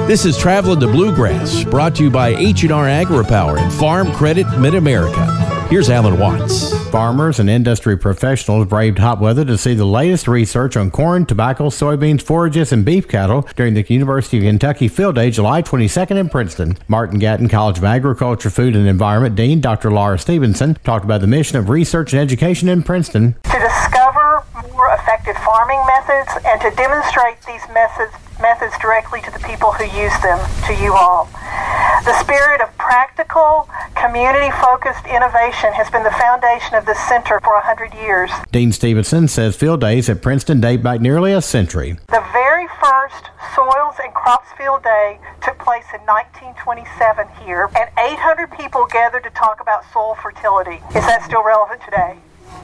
This is Traveling the Bluegrass, brought to you by H&R AgriPower and Farm Credit Mid-America. Here's Alan Watts. Farmers and industry professionals braved hot weather to see the latest research on corn, tobacco, soybeans, forages, and beef cattle during the University of Kentucky Field Day, July 22nd in Princeton. Martin Gatton College of Agriculture, Food, and Environment Dean Dr. Laura Stevenson talked about the mission of research and education in Princeton. To discover more effective farming methods and to demonstrate these methods directly to the people who use them, to you all. The spirit of practical, community-focused innovation has been the foundation of this center for 100 years. Dean Stevenson says field days at Princeton date back nearly a century. The very first Soils and Crops Field Day took place in 1927 here, and 800 people gathered to talk about soil fertility. Is that still relevant today?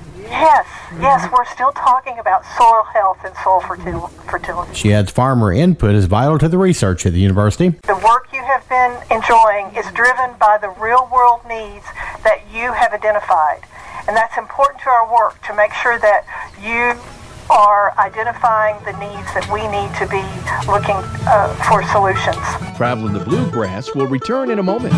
Yes, we're still talking about soil health and soil fertility. She adds farmer input is vital to the research at the university. The work you have been enjoying is driven by the real-world needs that you have identified. And that's important to our work, to make sure that you are identifying the needs that we need to be looking for solutions. Traveling the Bluegrass will return in a moment.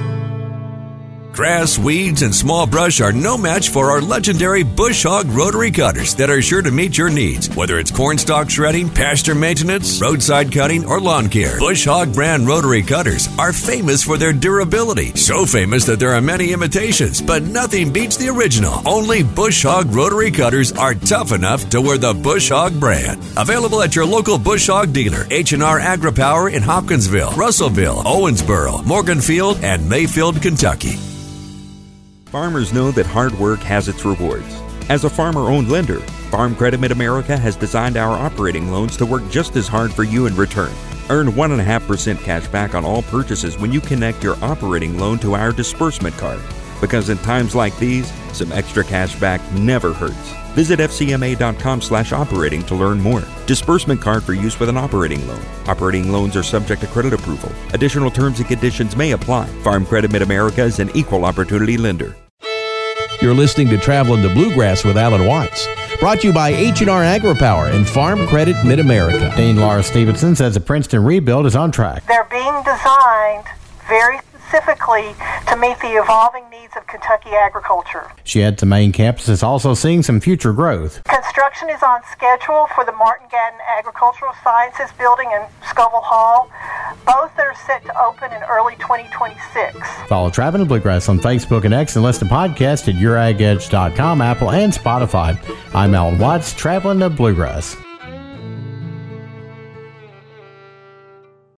Grass, weeds, and small brush are no match for our legendary Bush Hog rotary cutters that are sure to meet your needs. Whether it's cornstalk shredding, pasture maintenance, roadside cutting, or lawn care, Bush Hog brand rotary cutters are famous for their durability. So famous that there are many imitations, but nothing beats the original. Only Bush Hog rotary cutters are tough enough to wear the Bush Hog brand. Available at your local Bush Hog dealer, H&R AgriPower in Hopkinsville, Russellville, Owensboro, Morganfield, and Mayfield, Kentucky. Farmers know that hard work has its rewards. As a farmer-owned lender, Farm Credit Mid-America has designed our operating loans to work just as hard for you in return. Earn 1.5% cash back on all purchases when you connect your operating loan to our disbursement card. Because in times like these, some extra cash back never hurts. Visit fcma.com/operating to learn more. Disbursement card for use with an operating loan. Operating loans are subject to credit approval. Additional terms and conditions may apply. Farm Credit Mid-America is an equal opportunity lender. You're listening to Traveling the Bluegrass with Alan Watts, brought to you by H&R AgriPower and Farm Credit Mid-America. Dean Laura Stevenson says the Princeton rebuild is on track. They're being designed very specifically to meet the evolving needs of Kentucky agriculture. She adds the main campus is also seeing some future growth. Construction is on schedule for the Martin Gatton Agricultural Sciences Building in Scoville Hall. Both are set to open in early 2026. Follow Traveling the Bluegrass on Facebook and X and listen to podcasts at YourAgEdge.com, Apple, and Spotify. I'm Alan Watts, Traveling the Bluegrass.